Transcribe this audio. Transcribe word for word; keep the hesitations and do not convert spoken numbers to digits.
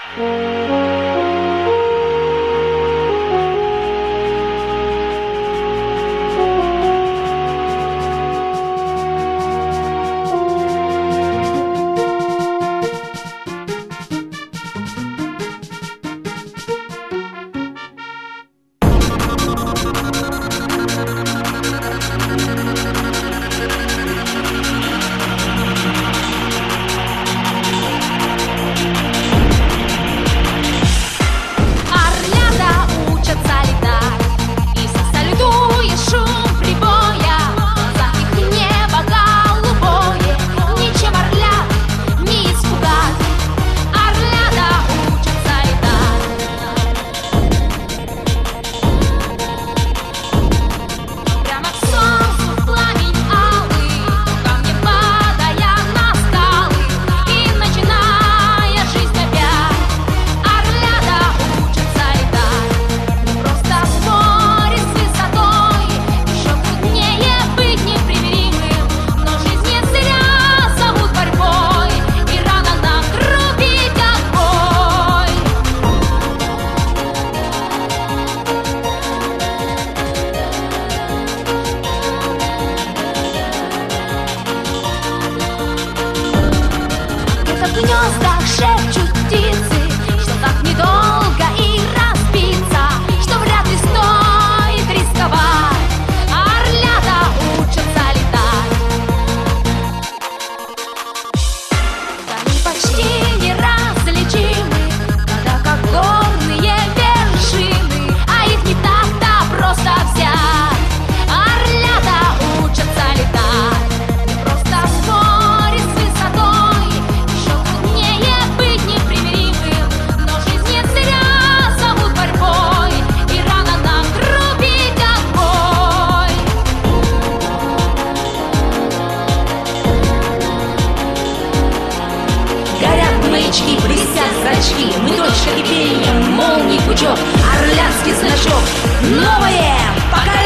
В гнездах шепчут птицы, что так недолго и разбиться, что вряд ли стоит рисковать. Орлята учатся летать. Они почти неразличимы, когда как горные вершины, а их не так-то просто взять. Орлята учатся летать, не просто спорить с высотой. Еще труднее быть непримиримым, но жизнь не зря зовут борьбой, и рано нам трубить отбой. Горят маячки, блестят зрачки, мы точка кипения, молний пучок, орлянский значок. Новое поколение